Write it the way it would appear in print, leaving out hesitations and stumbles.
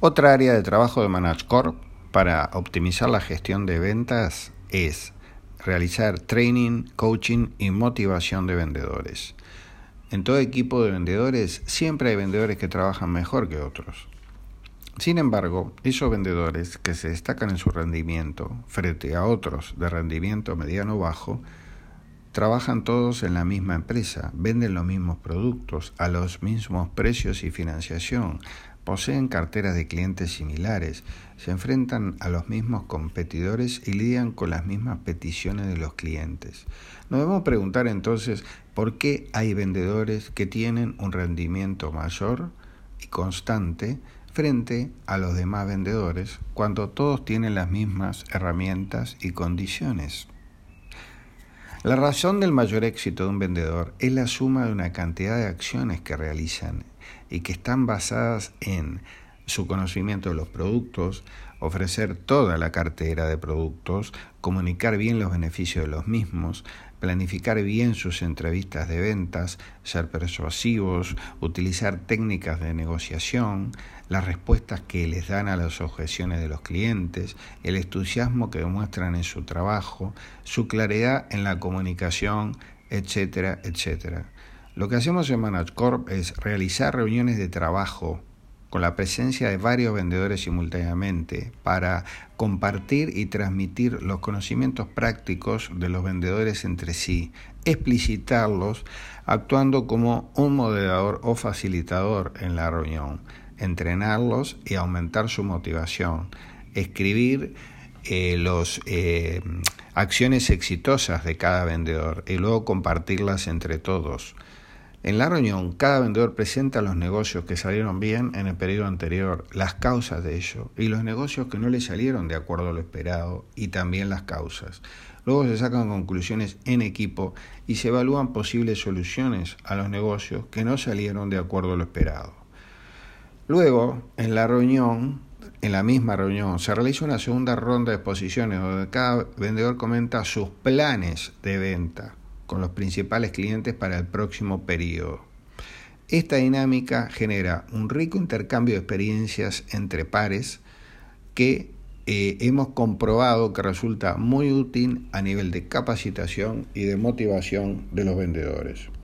Otra área de trabajo de ManageCorp para optimizar la gestión de ventas es realizar training, coaching y motivación de vendedores. En todo equipo de vendedores siempre hay vendedores que trabajan mejor que otros. Sin embargo, esos vendedores que se destacan en su rendimiento frente a otros de rendimiento mediano o bajo, trabajan todos en la misma empresa, venden los mismos productos a los mismos precios y financiación, poseen carteras de clientes similares, se enfrentan a los mismos competidores y lidian con las mismas peticiones de los clientes. Nos debemos preguntar entonces por qué hay vendedores que tienen un rendimiento mayor y constante frente a los demás vendedores cuando todos tienen las mismas herramientas y condiciones. La razón del mayor éxito de un vendedor es la suma de una cantidad de acciones que realizan y que están basadas en su conocimiento de los productos, ofrecer toda la cartera de productos, comunicar bien los beneficios de los mismos, planificar bien sus entrevistas de ventas, ser persuasivos, utilizar técnicas de negociación, las respuestas que les dan a las objeciones de los clientes, el entusiasmo que demuestran en su trabajo, su claridad en la comunicación, etcétera, etcétera. Lo que hacemos en ManageCorp es realizar reuniones de trabajo con la presencia de varios vendedores simultáneamente para compartir y transmitir los conocimientos prácticos de los vendedores entre sí, explicitarlos actuando como un moderador o facilitador en la reunión, entrenarlos y aumentar su motivación, escribir las acciones exitosas de cada vendedor y luego compartirlas entre todos. En la reunión, cada vendedor presenta los negocios que salieron bien en el periodo anterior, las causas de ello y los negocios que no le salieron de acuerdo a lo esperado y también las causas. Luego se sacan conclusiones en equipo y se evalúan posibles soluciones a los negocios que no salieron de acuerdo a lo esperado. Luego, en la misma reunión, se realiza una segunda ronda de exposiciones donde cada vendedor comenta sus planes de venta con los principales clientes para el próximo periodo. Esta dinámica genera un rico intercambio de experiencias entre pares que hemos comprobado que resulta muy útil a nivel de capacitación y de motivación de los vendedores.